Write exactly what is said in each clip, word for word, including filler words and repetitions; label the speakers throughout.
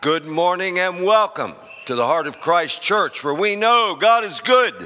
Speaker 1: Good morning and welcome to the Heart of Christ Church, for we know God is good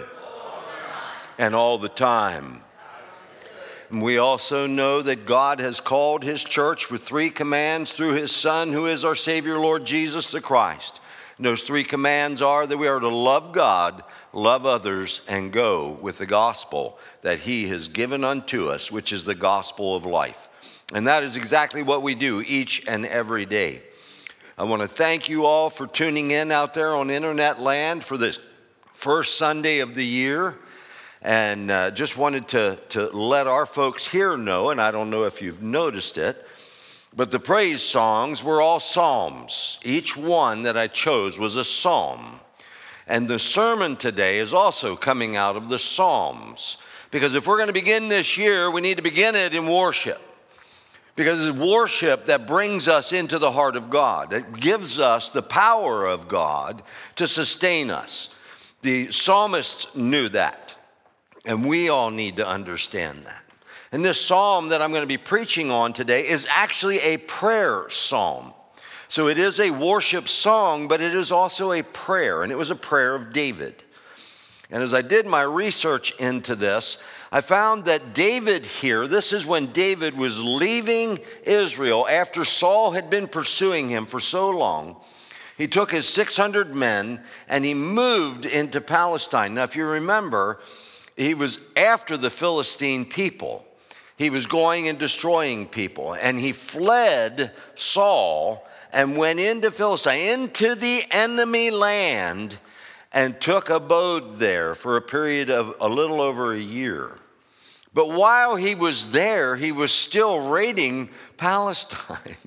Speaker 1: and all the time. And we also know that God has called his church with three commands through his Son, who is our Savior, Lord Jesus the Christ. And those three commands are that we are to love God, love others, and go with the gospel that he has given unto us, which is the gospel of life. And that is exactly what we do each and every day. I want to thank you all for tuning in out there on internet land for this first Sunday of the year. And uh, just wanted to, to let our folks here know, and I don't know if you've noticed it, but the praise songs were all psalms. Each one that I chose was a psalm. And the sermon today is also coming out of the psalms. Because if we're going to begin this year, we need to begin it in worship. Because it's worship that brings us into the heart of God. It gives us the power of God to sustain us. The psalmists knew that. And we all need to understand that. And this psalm that I'm going to be preaching on today is actually a prayer psalm. So it is a worship song, but it is also a prayer. And it was a prayer of David. And as I did my research into this, I found that David here, this is when David was leaving Israel after Saul had been pursuing him for so long. He took his six hundred men and he moved into Palestine. Now, if you remember, he was after the Philistine people. He was going and destroying people. And he fled Saul and went into Philistine, into the enemy land, and took abode there for a period of a little over a year. But while he was there, he was still raiding Palestine.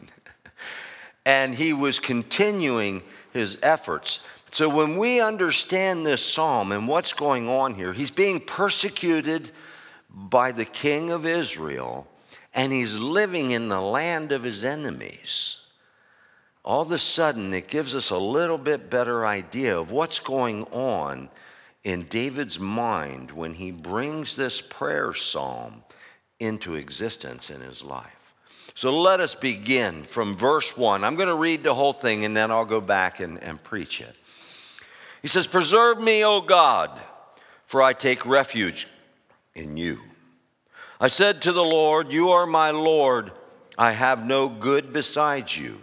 Speaker 1: And he was continuing his efforts. So when we understand this psalm and what's going on here, he's being persecuted by the king of Israel, and he's living in the land of his enemies. All of a sudden, it gives us a little bit better idea of what's going on in David's mind when he brings this prayer psalm into existence in his life. So let us begin from verse one. I'm going to read the whole thing and then I'll go back and, and preach it. He says, "Preserve me, O God, for I take refuge in you. I said to the Lord, you are my Lord. I have no good besides you.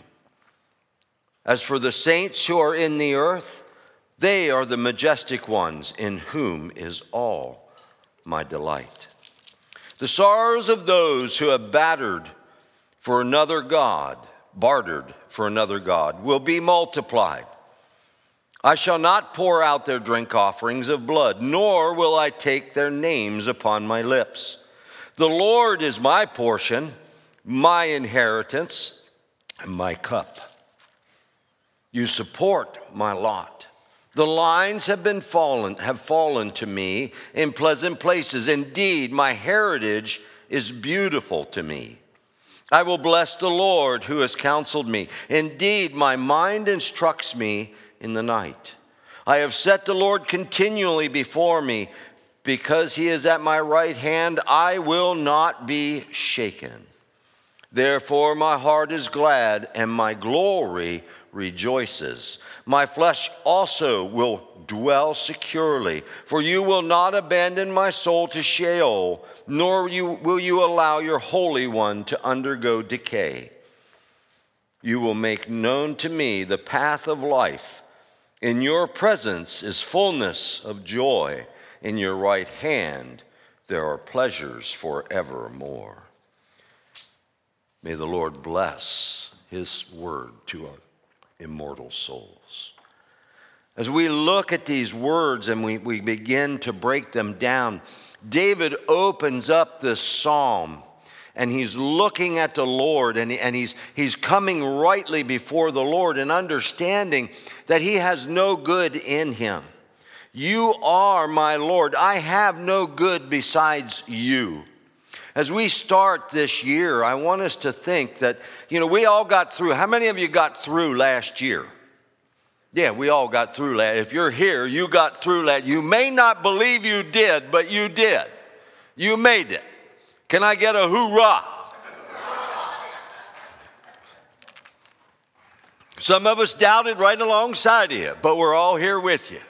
Speaker 1: As for the saints who are in the earth, they are the majestic ones in whom is all my delight. The sorrows of those who have battered for another God, bartered for another God, will be multiplied. I shall not pour out their drink offerings of blood, nor will I take their names upon my lips. The Lord is my portion, my inheritance, and my cup. You support my lot. The lines have been fallen, have fallen to me in pleasant places. Indeed, my heritage is beautiful to me. I will bless the Lord who has counseled me. Indeed, my mind instructs me in the night. I have set the Lord continually before me. Because he is at my right hand, I will not be shaken. Therefore, my heart is glad and my glory rejoices. My flesh also will dwell securely, for you will not abandon my soul to Sheol, nor you, will you allow your Holy One to undergo decay. You will make known to me the path of life. In your presence is fullness of joy. In your right hand there are pleasures forevermore." May the Lord bless his word to our immortal souls. As we look at these words and we, we begin to break them down, David opens up this psalm and he's looking at the Lord and, and he's, he's coming rightly before the Lord and understanding that he has no good in him. You are my Lord. I have no good besides you. As we start this year, I want us to think that, you know, we all got through. How many of you got through last year? Yeah, we all got through last. If you're here, you got through last. You may not believe you did, but you did. You made it. Can I get a hoorah? Some of us doubted right alongside of you, but we're all here with you.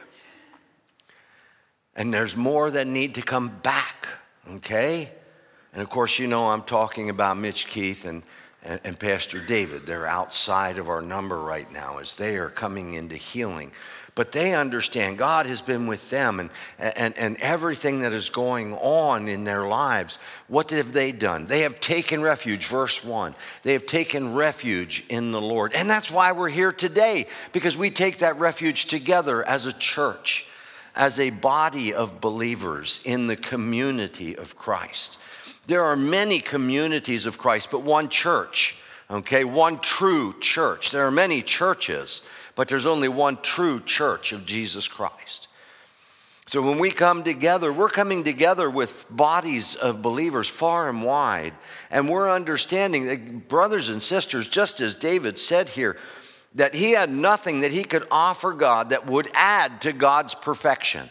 Speaker 1: And there's more that need to come back, okay? And of course, you know I'm talking about Mitch Keith and, and, and Pastor David. They're outside of our number right now as they are coming into healing. But they understand God has been with them and, and, and everything that is going on in their lives. What have they done? They have taken refuge, verse one. They have taken refuge in the Lord. And that's why we're here today, because we take that refuge together as a church, as a body of believers in the community of Christ. There are many communities of Christ, but one church, okay? One true church. There are many churches, but there's only one true church of Jesus Christ. So when we come together, we're coming together with bodies of believers far and wide, and we're understanding that, brothers and sisters, just as David said here, that he had nothing that he could offer God that would add to God's perfection.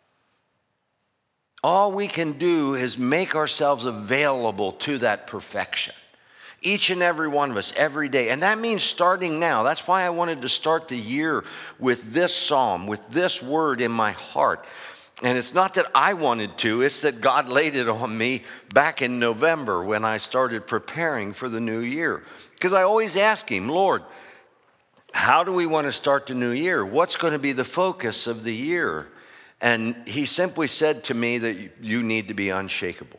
Speaker 1: All we can do is make ourselves available to that perfection. Each and every one of us, every day. And that means starting now. That's why I wanted to start the year with this psalm, with this word in my heart. And it's not that I wanted to, it's that God laid it on me back in November when I started preparing for the new year. Because I always ask him, Lord, how do we want to start the new year? What's going to be the focus of the year? And he simply said to me that you need to be unshakable.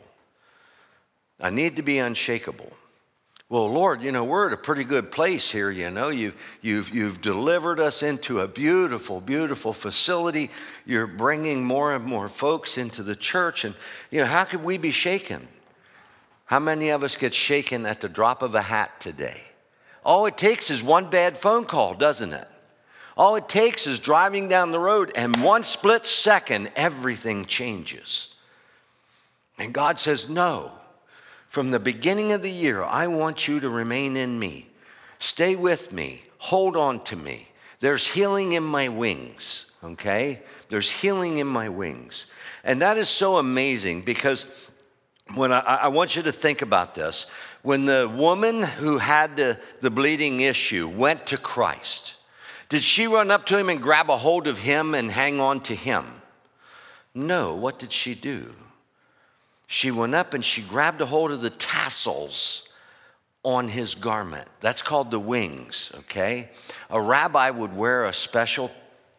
Speaker 1: I need to be unshakable. Well, Lord, you know, we're at a pretty good place here, you know. You've, you've, you've delivered us into a beautiful, beautiful facility. You're bringing more and more folks into the church. And, you know, how could we be shaken? How many of us get shaken at the drop of a hat today? All it takes is one bad phone call, doesn't it? All it takes is driving down the road, and one split second, everything changes. And God says, no. From the beginning of the year, I want you to remain in me. Stay with me. Hold on to me. There's healing in my wings, okay? There's healing in my wings. And that is so amazing because when I, I want you to think about this. When the woman who had the, the bleeding issue went to Christ, did she run up to him and grab a hold of him and hang on to him? No. What did she do? She went up and she grabbed a hold of the tassels on his garment. That's called the wings, okay? A rabbi would wear a special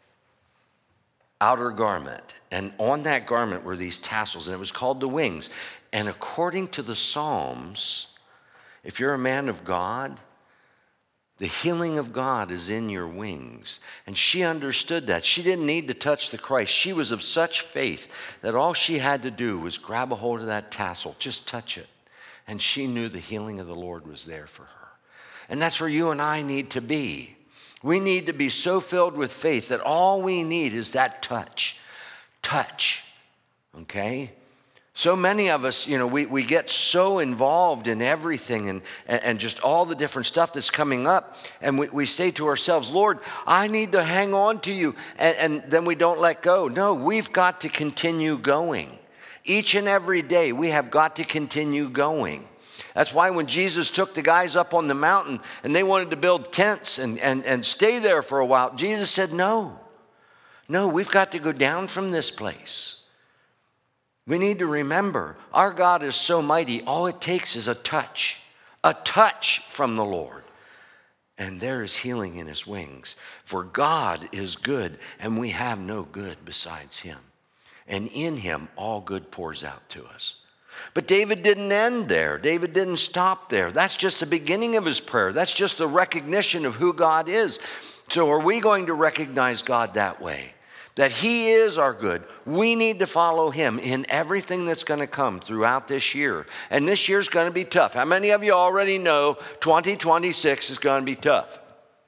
Speaker 1: outer garment, and on that garment were these tassels, and it was called the wings. And according to the Psalms, if you're a man of God, the healing of God is in your wings. And she understood that. She didn't need to touch the Christ. She was of such faith that all she had to do was grab a hold of that tassel, just touch it. And she knew the healing of the Lord was there for her. And that's where you and I need to be. We need to be so filled with faith that all we need is that touch. Touch, okay? So many of us, you know, we, we get so involved in everything and, and just all the different stuff that's coming up. And we, we say to ourselves, Lord, I need to hang on to you. And, and then we don't let go. No, we've got to continue going. Each and every day, we have got to continue going. That's why when Jesus took the guys up on the mountain and they wanted to build tents and, and, and stay there for a while, Jesus said, no, no, we've got to go down from this place. We need to remember, our God is so mighty, all it takes is a touch, a touch from the Lord. And there is healing in his wings. For God is good, and we have no good besides him. And in him, all good pours out to us. But David didn't end there. David didn't stop there. That's just the beginning of his prayer. That's just the recognition of who God is. So are we going to recognize God that way? That he is our good. We need to follow him in everything that's going to come throughout this year. And this year's going to be tough. How many of you already know twenty twenty-six is going to be tough?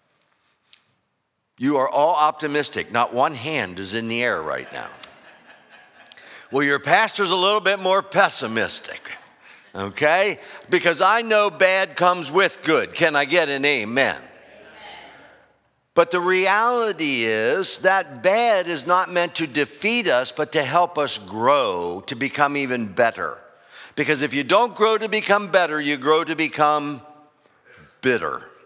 Speaker 1: You are all optimistic. Not one hand is in the air right now. Well, your pastor's a little bit more pessimistic, okay? Because I know bad comes with good. Can I get an amen? But the reality is that bad is not meant to defeat us, but to help us grow, to become even better. Because if you don't grow to become better, you grow to become bitter.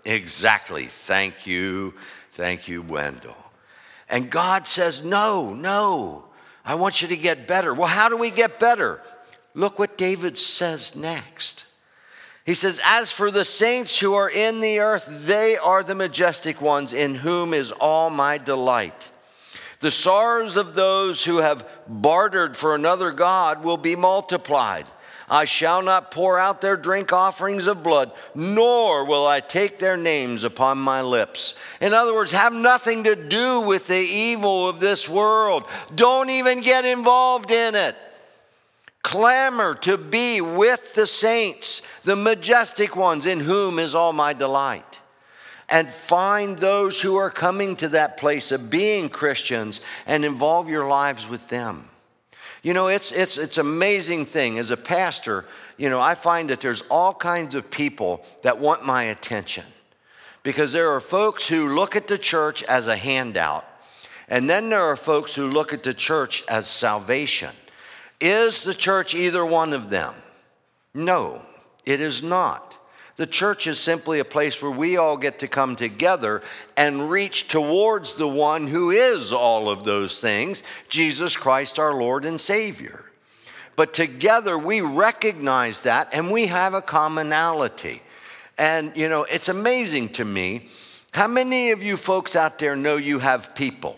Speaker 1: Exactly. Thank you. Thank you, Wendell. And God says, no, no, I want you to get better. Well, how do we get better? Look what David says next. He says, as for the saints who are in the earth, they are the majestic ones in whom is all my delight. The sorrows of those who have bartered for another god will be multiplied. I shall not pour out their drink offerings of blood, nor will I take their names upon my lips. In other words, have nothing to do with the evil of this world. Don't even get involved in it. Clamor to be with the saints, the majestic ones in whom is all my delight. And find those who are coming to that place of being Christians and involve your lives with them. You know, it's it's it's an amazing thing. As a pastor, you know, I find that there's all kinds of people that want my attention. Because there are folks who look at the church as a handout. And then there are folks who look at the church as salvation. Is the church either one of them? No, it is not. The church is simply a place where we all get to come together and reach towards the one who is all of those things, Jesus Christ, our Lord and Savior. But together we recognize that and we have a commonality. And, you know, it's amazing to me, how many of you folks out there know you have people?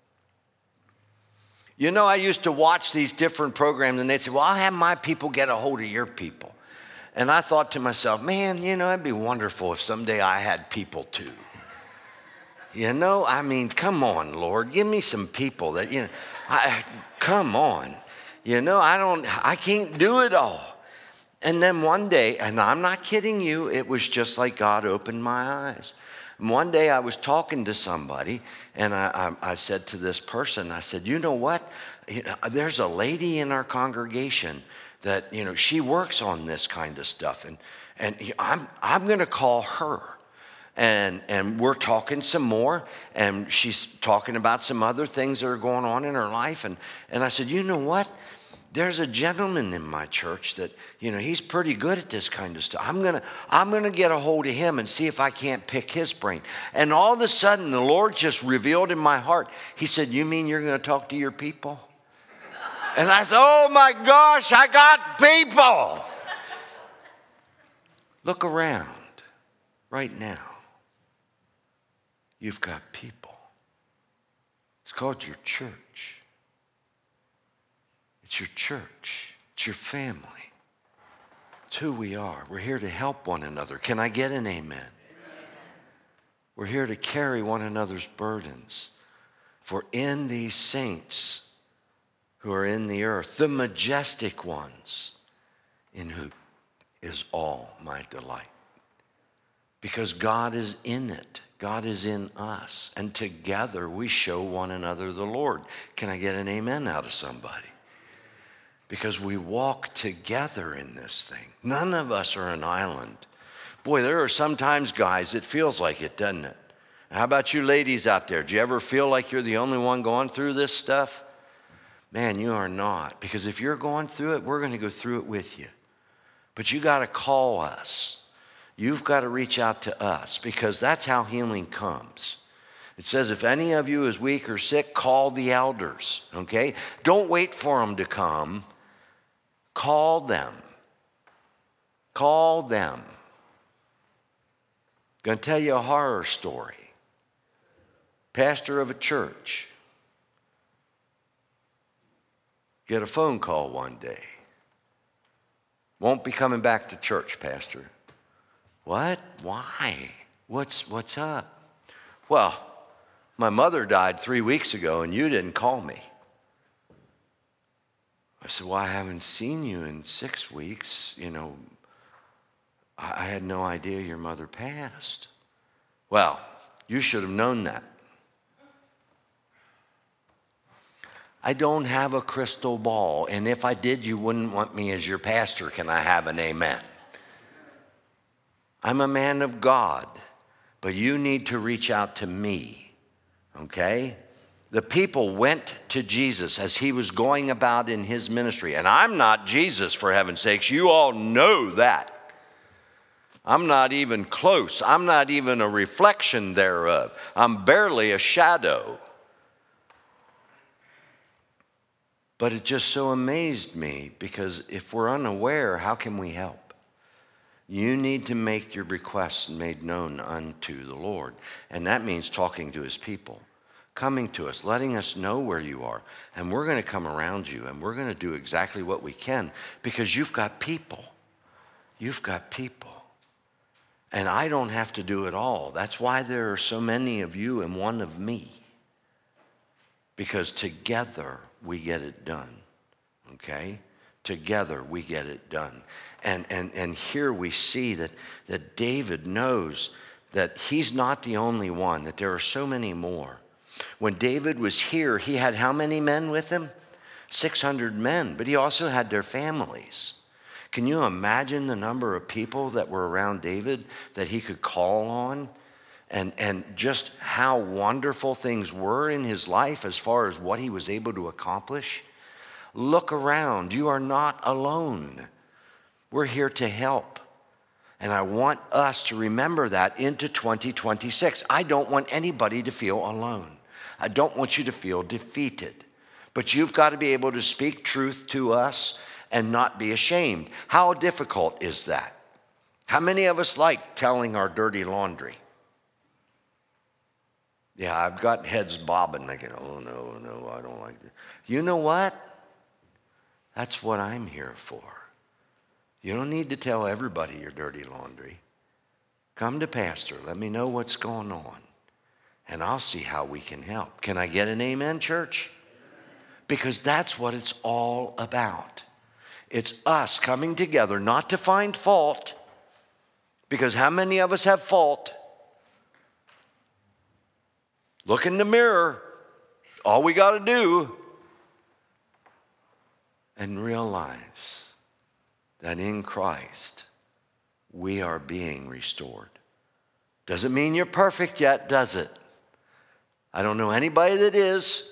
Speaker 1: You know, I used to watch these different programs and they'd say, well, I'll have my people get a hold of your people. And I thought to myself, man, you know, it'd be wonderful if someday I had people too. You know, I mean, come on, Lord, give me some people that, you know, I, come on. You know, I don't, I can't do it all. And then one day, and I'm not kidding you, it was just like God opened my eyes. And one day I was talking to somebody and I, I, I said to this person, I said, you know what? You know, there's a lady in our congregation that, you know, she works on this kind of stuff. And and I'm I'm going to call her. And and we're talking some more. And she's talking about some other things that are going on in her life. And, and I said, you know what? There's a gentleman in my church that, you know, he's pretty good at this kind of stuff. I'm going to I'm going to get a hold of him and see if I can't pick his brain. And all of a sudden, the Lord just revealed in my heart. He said, you mean you're going to talk to your people? And I said, oh my gosh, I got people. Look around right now. You've got people. It's called your church. It's your church. It's your family. It's who we are. We're here to help one another. Can I get an amen? Amen. We're here to carry one another's burdens. For in these saints who are in the earth, the majestic ones, in whom is all my delight. Because God is in it. God is in us. And together we show one another the Lord. Can I get an amen out of somebody? Because we walk together in this thing. None of us are an island. Boy, there are sometimes, guys, it feels like it, doesn't it? How about you ladies out there? Do you ever feel like you're the only one going through this stuff? Man, you are not. Because if you're going through it, we're going to go through it with you. But you got to call us. You've got to reach out to us because that's how healing comes. It says, if any of you is weak or sick, call the elders, okay? Don't wait for them to come. Call them. Call them. Going to tell you a horror story. Pastor of a church. Get a phone call one day. Won't be coming back to church, Pastor. What? Why? What's what's up? Well, my mother died three weeks ago and you didn't call me. I said, well, I haven't seen you in six weeks. You know, I, I had no idea your mother passed. Well, you should have known that. I don't have a crystal ball, and if I did, you wouldn't want me as your pastor. Can I have an amen? I'm a man of God, but you need to reach out to me, okay? The people went to Jesus as he was going about in his ministry, and I'm not Jesus, for heaven's sakes. You all know that. I'm not even close. I'm not even a reflection thereof. I'm barely a shadow. But it just so amazed me, because if we're unaware, how can we help? You need to make your requests made known unto the Lord. And that means talking to his people, coming to us, letting us know where you are. And we're going to come around you, and we're going to do exactly what we can, because you've got people. You've got people. And I don't have to do it all. That's why there are so many of you and one of me. Because together we get it done. Okay? Together we get it done. And and and here we see that, that David knows that he's not the only one, that there are so many more. When David was here, he had how many men with him? six hundred men, but he also had their families. Can you imagine the number of people that were around David that he could call on? And, and just how wonderful things were in his life as far as what he was able to accomplish? Look around. You are not alone. We're here to help. And I want us to remember that into twenty twenty-six. I don't want anybody to feel alone. I don't want you to feel defeated. But you've got to be able to speak truth to us and not be ashamed. How difficult is that? How many of us like telling our dirty laundry? Yeah, I've got heads bobbing, thinking, oh, no, no, I don't like that. You know what? That's what I'm here for. You don't need to tell everybody your dirty laundry. Come to Pastor. Let me know what's going on, and I'll see how we can help. Can I get an amen, church? Because that's what it's all about. It's us coming together, not to find fault, because how many of us have fault? Look in the mirror, all we got to do, and realize that in Christ we are being restored. Doesn't mean you're perfect yet, does it? I don't know anybody that is,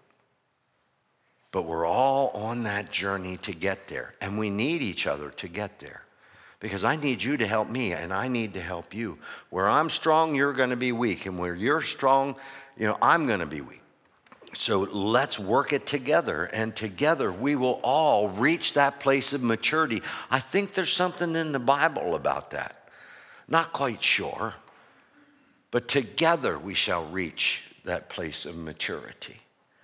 Speaker 1: but we're all on that journey to get there, and we need each other to get there. Because I need you to help me, and I need to help you. Where I'm strong, you're going to be weak. And where you're strong, you know, I'm going to be weak. So let's work it together. And together, we will all reach that place of maturity. I think there's something in the Bible about that. Not quite sure. But together, we shall reach that place of maturity.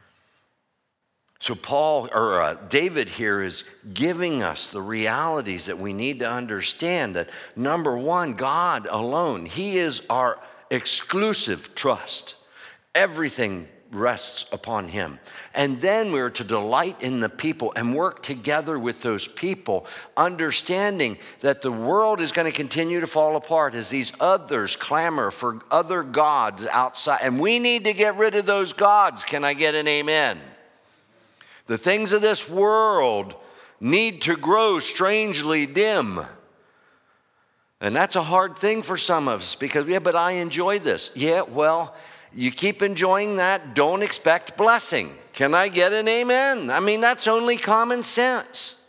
Speaker 1: So Paul, or uh, David here is giving us the realities that we need to understand. That number one, God alone, he is our exclusive trust. Everything rests upon him. And then we're to delight in the people and work together with those people, understanding that the world is going to continue to fall apart as these others clamor for other gods outside. And we need to get rid of those gods. Can I get an amen? The things of this world need to grow strangely dim. And that's a hard thing for some of us because, yeah, but I enjoy this. Yeah, well, you keep enjoying that, don't expect blessing. Can I get an amen? I mean, that's only common sense.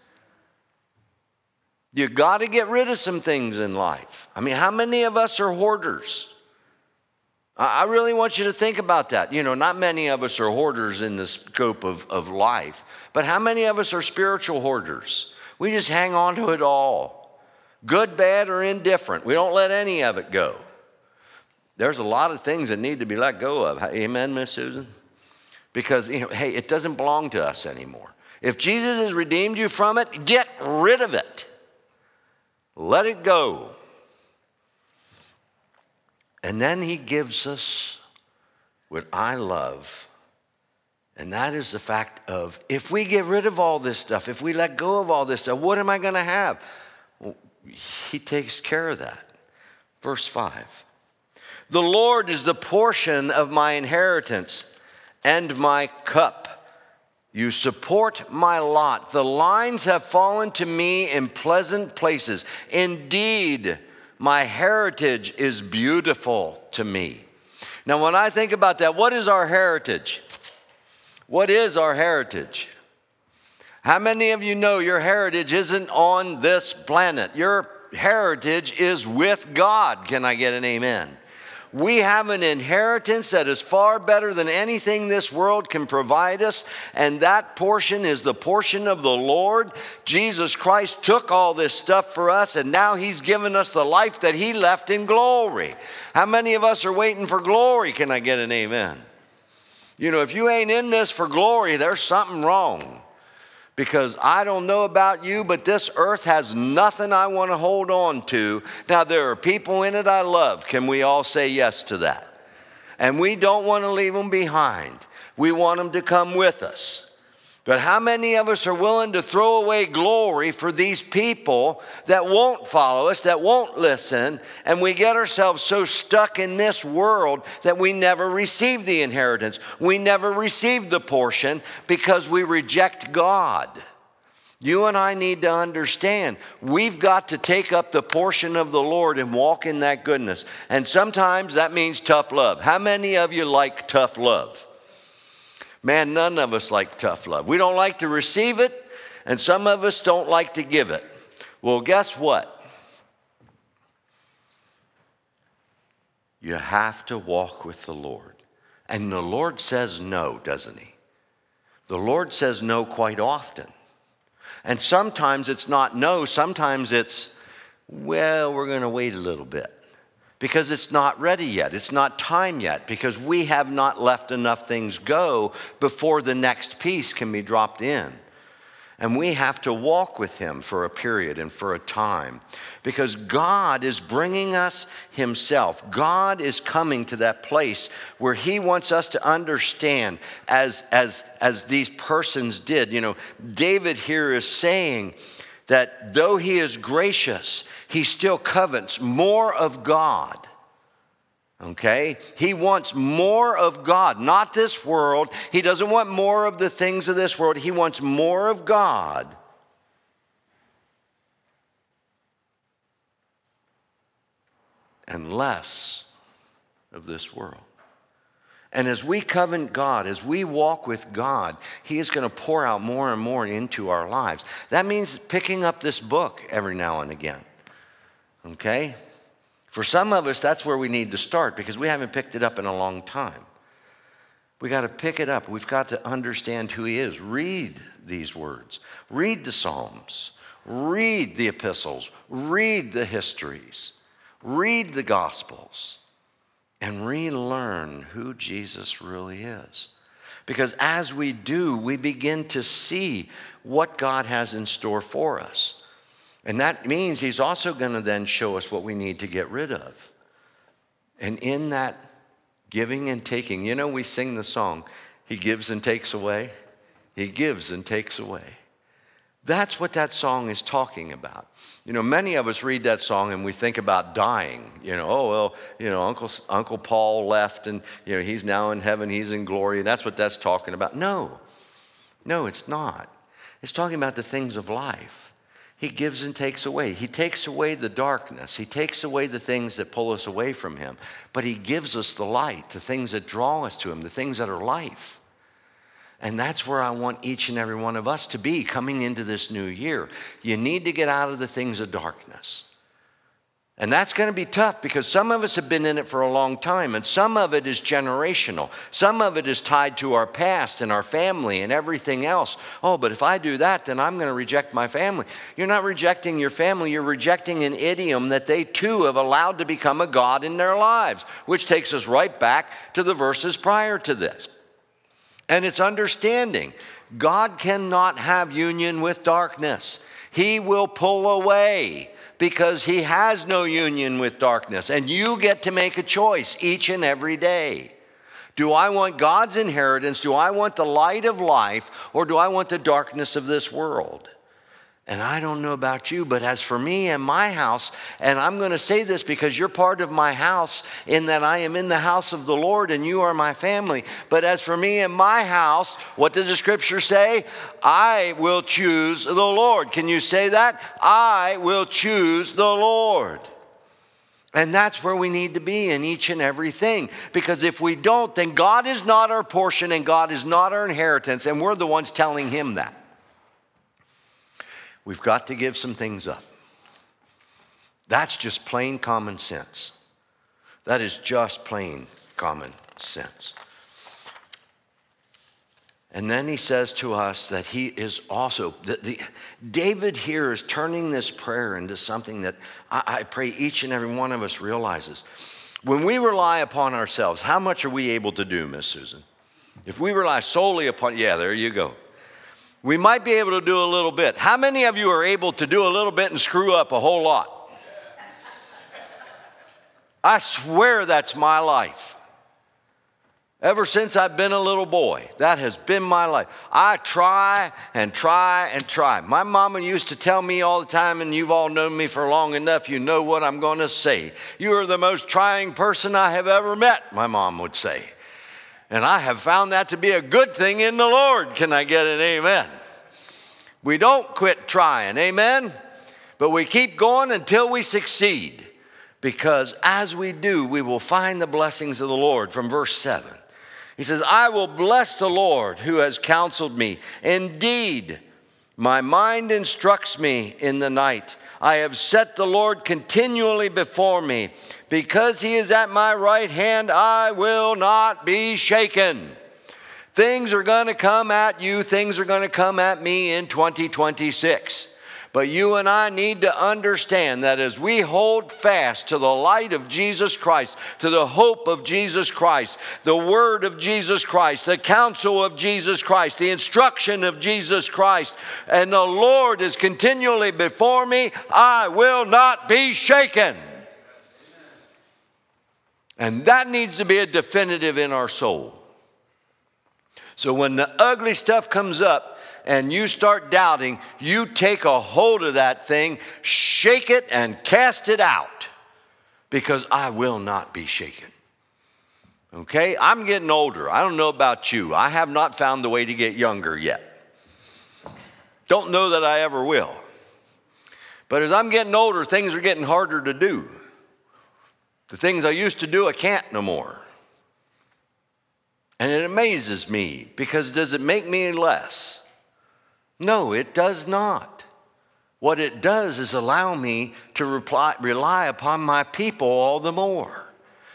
Speaker 1: You got to get rid of some things in life. I mean, how many of us are hoarders? I really want you to think about that. You know, not many of us are hoarders in the scope of, of life, but how many of us are spiritual hoarders? We just hang on to it all, good, bad, or indifferent. We don't let any of it go. There's a lot of things that need to be let go of. Amen, Miss Susan? Because, you know, hey, it doesn't belong to us anymore. If Jesus has redeemed you from it, get rid of it. Let it go. And then he gives us what I love, and that is the fact of, if we get rid of all this stuff, if we let go of all this stuff, what am I going to have? Well, he takes care of that. Verse five. The Lord is the portion of my inheritance and my cup. You support my lot. The lines have fallen to me in pleasant places. Indeed, my heritage is beautiful to me. Now, when I think about that, what is our heritage? What is our heritage? How many of you know your heritage isn't on this planet? Your heritage is with God. Can I get an amen? We have an inheritance that is far better than anything this world can provide us, and that portion is the portion of the Lord. Jesus Christ took all this stuff for us, and now he's given us the life that he left in glory. How many of us are waiting for glory? Can I get an amen? You know, if you ain't in this for glory, there's something wrong. Because I don't know about you, but this earth has nothing I want to hold on to. Now, there are people in it I love. Can we all say yes to that? And we don't want to leave them behind. We want them to come with us. But how many of us are willing to throw away glory for these people that won't follow us, that won't listen, and we get ourselves so stuck in this world that we never receive the inheritance. We never receive the portion because we reject God. You and I need to understand we've got to take up the portion of the Lord and walk in that goodness. And sometimes that means tough love. How many of you like tough love? Man, none of us like tough love. We don't like to receive it, and some of us don't like to give it. Well, guess what? You have to walk with the Lord. And the Lord says no, doesn't he? The Lord says no quite often. And sometimes it's not no, sometimes it's, well, we're going to wait a little bit. Because it's not ready yet. It's not time yet. Because we have not left enough things go before the next piece can be dropped in. And we have to walk with him for a period and for a time. Because God is bringing us himself. God is coming to that place where he wants us to understand as, as, as these persons did. You know, David here is saying that though he is gracious, he still covets more of God. Okay? He wants more of God, not this world. He doesn't want more of the things of this world. He wants more of God. And less of this world. And as we covenant God, as we walk with God, he is going to pour out more and more into our lives. That means picking up this book every now and again. Okay? For some of us, that's where we need to start because we haven't picked it up in a long time. We got to pick it up. We've got to understand who he is. Read these words. Read the Psalms. Read the epistles. Read the histories. Read the Gospels. And relearn who Jesus really is. Because as we do, we begin to see what God has in store for us. And that means he's also going to then show us what we need to get rid of. And in that giving and taking, you know, we sing the song, he gives and takes away. He gives and takes away. That's what that song is talking about. You know, many of us read that song and we think about dying. You know, oh, well, you know, Uncle, Uncle Paul left and, you know, he's now in heaven, he's in glory. And that's what that's talking about. No, no, it's not. It's talking about the things of life. He gives and takes away. He takes away the darkness. He takes away the things that pull us away from him. But he gives us the light, the things that draw us to him, the things that are life. And that's where I want each and every one of us to be coming into this new year. You need to get out of the things of darkness. And that's going to be tough because some of us have been in it for a long time and some of it is generational. Some of it is tied to our past and our family and everything else. Oh, but if I do that, then I'm going to reject my family. You're not rejecting your family. You're rejecting an idiom that they too have allowed to become a god in their lives, which takes us right back to the verses prior to this. And it's understanding. God cannot have union with darkness. He will pull away because he has no union with darkness. And you get to make a choice each and every day. Do I want God's inheritance? Do I want the light of life? Or do I want the darkness of this world? And I don't know about you, but as for me and my house, and I'm going to say this because you're part of my house in that I am in the house of the Lord and you are my family. But as for me and my house, what does the scripture say? I will choose the Lord. Can you say that? I will choose the Lord. And that's where we need to be in each and everything. Because if we don't, then God is not our portion and God is not our inheritance. And we're the ones telling him that. We've got to give some things up. That's just plain common sense. That is just plain common sense. And then he says to us that he is also, that the, David here is turning this prayer into something that I, I pray each and every one of us realizes. When we rely upon ourselves, how much are we able to do, Miss Susan? If we rely solely upon, yeah, there you go. We might be able to do a little bit. How many of you are able to do a little bit and screw up a whole lot? I swear that's my life. Ever since I've been a little boy, that has been my life. I try and try and try. My mama used to tell me all the time, and you've all known me for long enough, you know what I'm going to say. You are the most trying person I have ever met, my mom would say. And I have found that to be a good thing in the Lord. Can I get an amen? We don't quit trying, amen? But we keep going until we succeed. Because as we do, we will find the blessings of the Lord. From verse seven. He says, I will bless the Lord who has counseled me. Indeed, my mind instructs me in the night. I have set the Lord continually before me. Because he is at my right hand, I will not be shaken. Things are going to come at you. Things are going to come at me in twenty twenty-six. But you and I need to understand that as we hold fast to the light of Jesus Christ, to the hope of Jesus Christ, the word of Jesus Christ, the counsel of Jesus Christ, the instruction of Jesus Christ, and the Lord is continually before me, I will not be shaken. And that needs to be a definitive in our soul. So when the ugly stuff comes up, and you start doubting, you take a hold of that thing, shake it and cast it out, because I will not be shaken. Okay? I'm getting older. I don't know about you. I have not found the way to get younger yet. Don't know that I ever will. But as I'm getting older, things are getting harder to do. The things I used to do, I can't no more. And it amazes me, because does it make me less? No, it does not. What it does is allow me to reply, rely upon my people all the more.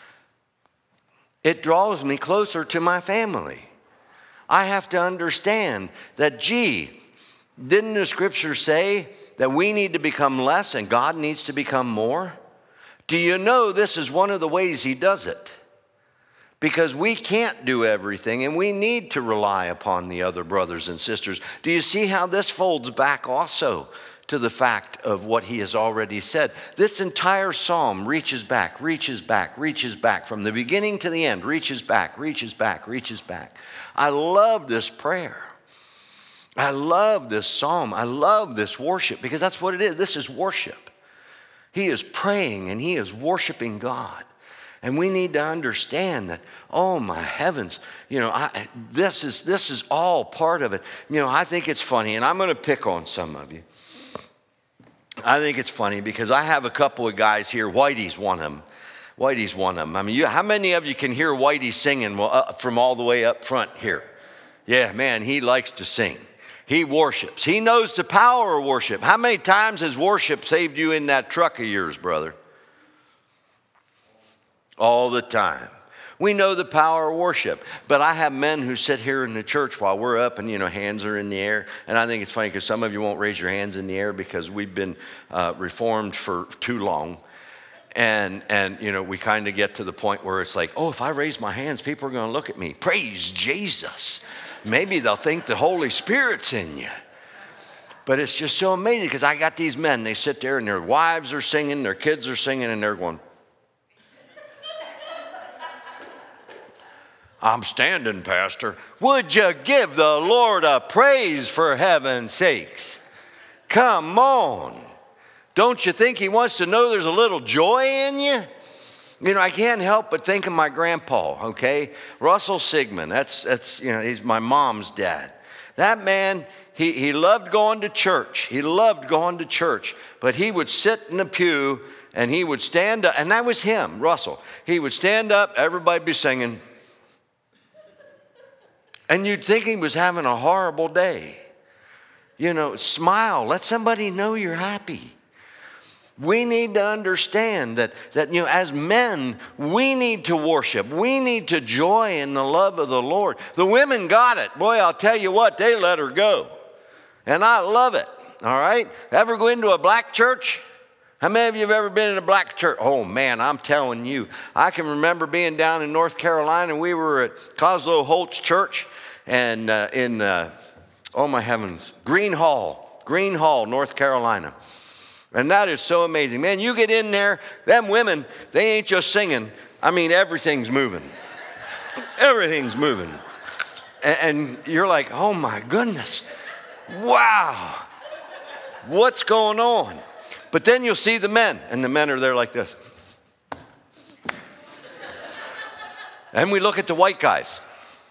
Speaker 1: It draws me closer to my family. I have to understand that, gee, didn't the scripture say that we need to become less and God needs to become more? Do you know this is one of the ways he does it? Because we can't do everything, and we need to rely upon the other brothers and sisters. Do you see how this folds back also to the fact of what he has already said? This entire psalm reaches back, reaches back, reaches back. From the beginning to the end, reaches back, reaches back, reaches back. I love this prayer. I love this psalm. I love this worship, because that's what it is. This is worship. He is praying, and he is worshiping God. And we need to understand that, oh my heavens, you know, I, this is this is all part of it. You know, I think it's funny, and I'm going to pick on some of you. I think it's funny because I have a couple of guys here. Whitey's one of them. Whitey's one of them. I mean, you, how many of you can hear Whitey singing from all the way up front here? Yeah, man, he likes to sing. He worships. He knows the power of worship. How many times has worship saved you in that truck of yours, brother? All the time. We know the power of worship. But I have men who sit here in the church while we're up and, you know, hands are in the air. And I think it's funny because some of you won't raise your hands in the air because we've been uh, reformed for too long. And, and you know, we kind of get to the point where it's like, oh, if I raise my hands, people are going to look at me. Praise Jesus. Maybe they'll think the Holy Spirit's in you. But it's just so amazing because I got these men. They sit there and their wives are singing, their kids are singing, and they're going, I'm standing, Pastor. Would you give the Lord a praise for heaven's sakes? Come on. Don't you think he wants to know there's a little joy in you? You know, I can't help but think of my grandpa, okay? Russell Sigmund, that's, that's you know, he's my mom's dad. That man, he, he loved going to church. He loved going to church. But he would sit in the pew and he would stand up. And that was him, Russell. He would stand up, everybody be singing. And you'd think he was having a horrible day. You know, smile. Let somebody know you're happy. We need to understand that, that, you know, as men, we need to worship. We need to joy in the love of the Lord. The women got it. Boy, I'll tell you what, they let her go. And I love it, all right? Ever go into a black church? How many of you have ever been in a black church? Oh, man, I'm telling you. I can remember being down in North Carolina, and we were at Coslow Holt's church, and uh, in, uh, oh, my heavens, Green Hall, Green Hall, North Carolina. And that is so amazing. Man, you get in there, them women, they ain't just singing. I mean, everything's moving. Everything's moving. And, and you're like, oh my goodness. Wow. What's going on? But then you'll see the men, and the men are there like this. And we look at the white guys.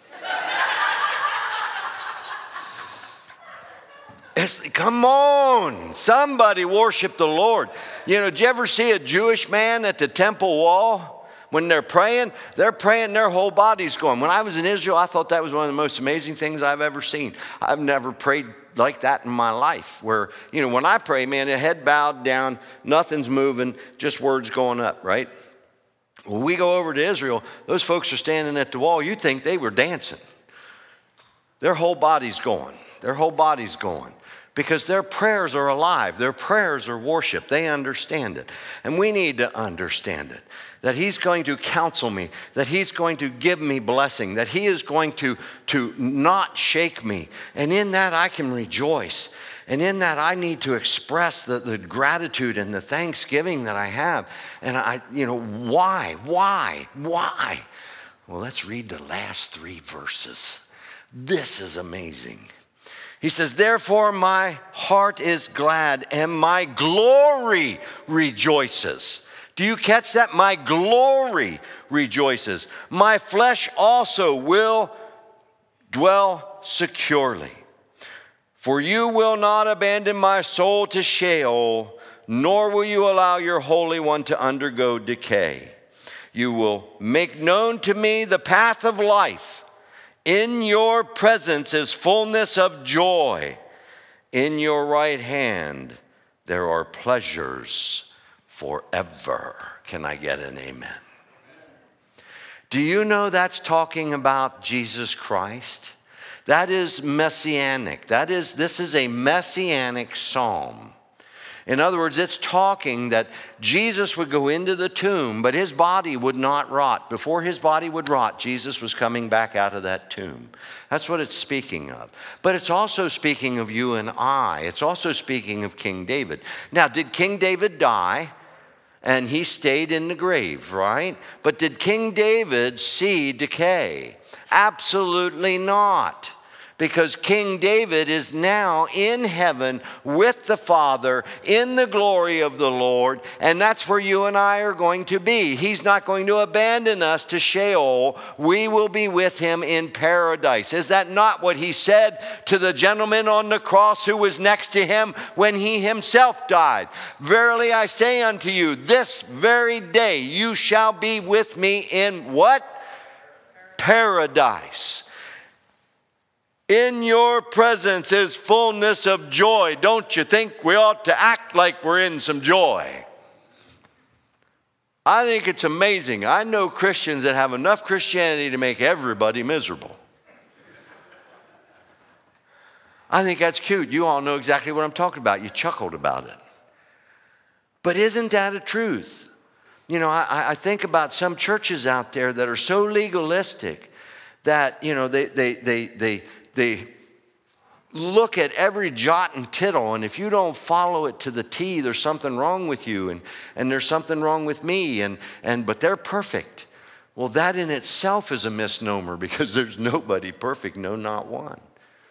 Speaker 1: It's, come on, somebody worship the Lord. You know, did you ever see a Jewish man at the temple wall? When they're praying, they're praying, their whole body's going. When I was in Israel, I thought that was one of the most amazing things I've ever seen. I've never prayed like that in my life, where, you know, when I pray, man, the head bowed down, nothing's moving, just words going up, right? When we go over to Israel, those folks are standing at the wall. You'd think they were dancing. Their whole body's going. Their whole body's going. Because their prayers are alive. Their prayers are worship. They understand it. And we need to understand it. That he's going to counsel me. That he's going to give me blessing. That he is going to, to not shake me. And in that I can rejoice. And in that I need to express the, the gratitude and the thanksgiving that I have. And I, you know, why? Why? Why? Well, let's read the last three verses. This is amazing. He says, therefore my heart is glad and my glory rejoices. Do you catch that? My glory rejoices. My flesh also will dwell securely. For you will not abandon my soul to Sheol, nor will you allow your Holy One to undergo decay. You will make known to me the path of life. In your presence is fullness of joy. In your right hand there are pleasures forever. Can I get an amen? Do you know that's talking about Jesus Christ? That is messianic. That is, this is a messianic psalm. In other words, it's talking that Jesus would go into the tomb, but his body would not rot. Before his body would rot, Jesus was coming back out of that tomb. That's what it's speaking of. But it's also speaking of you and I. It's also speaking of King David. Now, did King David die? And he stayed in the grave, right? But did King David see decay? Absolutely not. Because King David is now in heaven with the Father in the glory of the Lord. And that's where you and I are going to be. He's not going to abandon us to Sheol. We will be with him in paradise. Is that not what he said to the gentleman on the cross who was next to him when he himself died? Verily I say unto you, this very day you shall be with me in what? Paradise. In your presence is fullness of joy. Don't you think we ought to act like we're in some joy? I think it's amazing. I know Christians that have enough Christianity to make everybody miserable. I think that's cute. You all know exactly what I'm talking about. You chuckled about it. But isn't that a truth? You know, I, I think about some churches out there that are so legalistic that, you know, they they they they they look at every jot and tittle, and if you don't follow it to the T, there's something wrong with you, and, and there's something wrong with me, and, and but they're perfect. Well, that in itself is a misnomer, because there's nobody perfect, no, not one.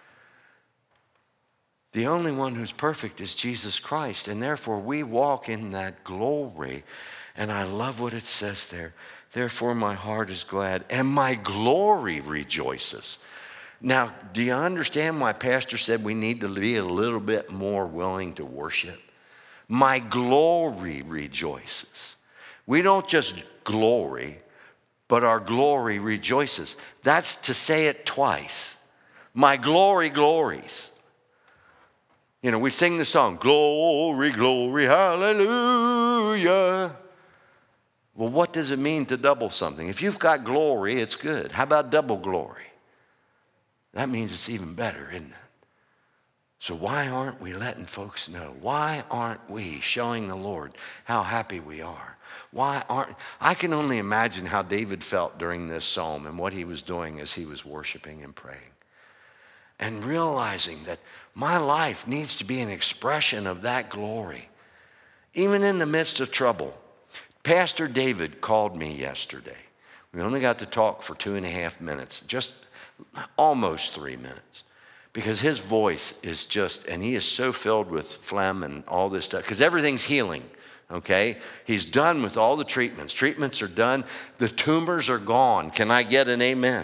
Speaker 1: The only one who's perfect is Jesus Christ, and therefore we walk in that glory. And I love what it says there. Therefore my heart is glad, and my glory rejoices. Now, do you understand why Pastor said we need to be a little bit more willing to worship? My glory rejoices. We don't just glory, but our glory rejoices. That's to say it twice. My glory glories. You know, we sing the song, glory, glory, hallelujah. Well, what does it mean to double something? If you've got glory, it's good. How about double glory? That means it's even better, isn't it? So why aren't we letting folks know? Why aren't we showing the Lord how happy we are? Why aren't, I can only imagine how David felt during this psalm and what he was doing as he was worshiping and praying. And realizing that my life needs to be an expression of that glory, even in the midst of trouble. Pastor David called me yesterday. We only got to talk for two and a half minutes, just almost three minutes. Because his voice is just, and he is so filled with phlegm and all this stuff, because everything's healing, okay? He's done with all the treatments. Treatments are done. The tumors are gone. Can I get an amen?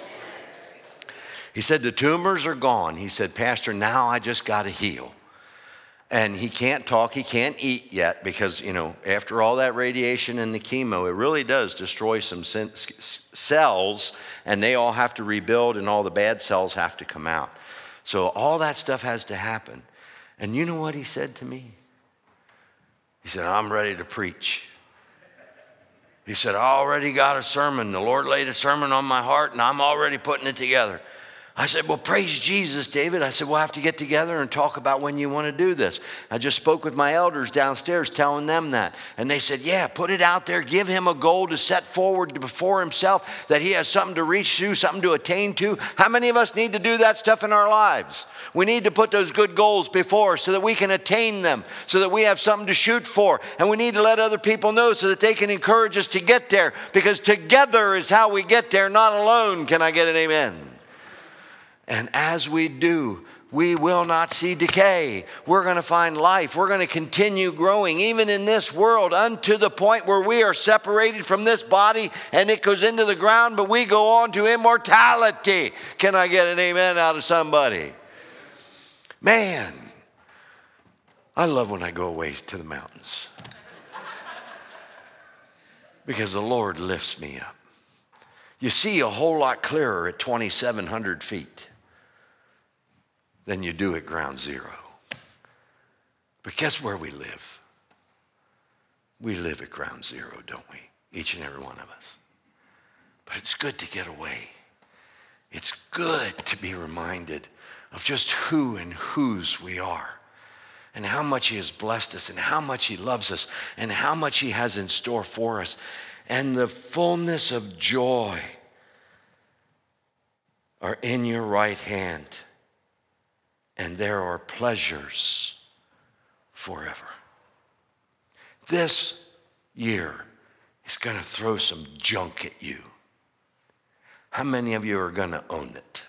Speaker 1: He said, the tumors are gone. He said, Pastor, now I just got to heal. And he can't talk, he can't eat yet because, you know, after all that radiation and the chemo, it really does destroy some cells, and they all have to rebuild, and all the bad cells have to come out. So all that stuff has to happen. And you know what he said to me? He said, I'm ready to preach. He said, I already got a sermon. The Lord laid a sermon on my heart, and I'm already putting it together. I said, well, praise Jesus, David. I said, we'll have to get together and talk about when you want to do this. I just spoke with my elders downstairs telling them that. And they said, yeah, put it out there. Give him a goal to set forward before himself, that he has something to reach to, something to attain to. How many of us need to do that stuff in our lives? We need to put those good goals before us so that we can attain them, so that we have something to shoot for. And we need to let other people know so that they can encourage us to get there, because together is how we get there, not alone. Can I get an amen? And as we do, we will not see decay. We're going to find life. We're going to continue growing, even in this world, unto the point where we are separated from this body and it goes into the ground, but we go on to immortality. Can I get an amen out of somebody? Man, I love when I go away to the mountains, because the Lord lifts me up. You see a whole lot clearer at twenty-seven hundred feet than you do at ground zero. But guess where we live? We live at ground zero, don't we? Each and every one of us. But it's good to get away. It's good to be reminded of just who and whose we are, and how much he has blessed us, and how much he loves us, and how much he has in store for us. And the fullness of joy are in your right hand, and there are pleasures forever. This year is going to throw some junk at you. How many of you are going to own it?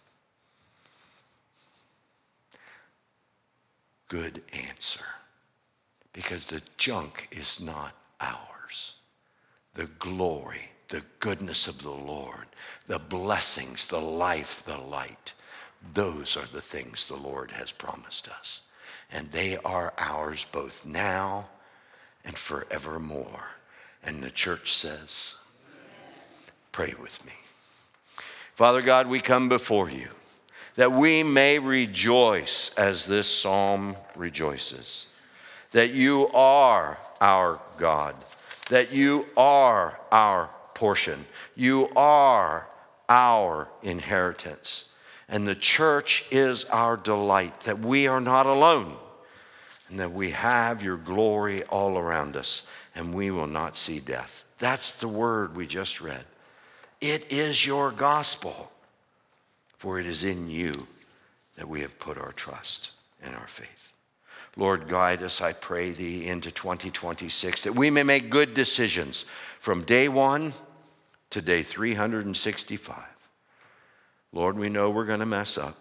Speaker 1: Good answer. Because the junk is not ours. The glory, the goodness of the Lord, the blessings, the life, the light, those are the things the Lord has promised us. And they are ours both now and forevermore. And the church says, pray with me. Father God, we come before you that we may rejoice as this psalm rejoices, that you are our God, that you are our portion, you are our inheritance. And the church is our delight, that we are not alone, and that we have your glory all around us, and we will not see death. That's the word we just read. It is your gospel, for it is in you that we have put our trust and our faith. Lord, guide us, I pray thee, into twenty twenty-six, that we may make good decisions from day one to day three hundred sixty-five. Lord, we know we're going to mess up,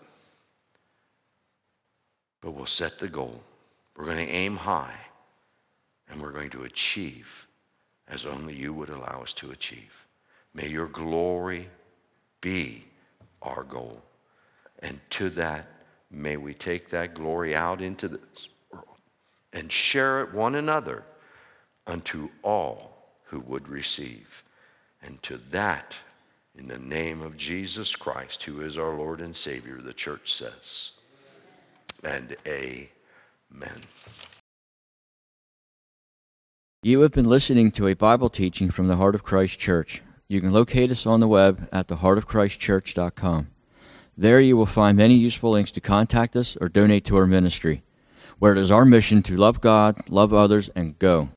Speaker 1: but we'll set the goal. We're going to aim high, and we're going to achieve as only you would allow us to achieve. May your glory be our goal. And to that, may we take that glory out into this world and share it one another unto all who would receive. And to that, in the name of Jesus Christ, who is our Lord and Savior, the church says, and amen.
Speaker 2: You have been listening to a Bible teaching from the Heart of Christ Church. You can locate us on the web at the heart of christ church dot com. There you will find many useful links to contact us or donate to our ministry, where it is our mission to love God, love others, and go.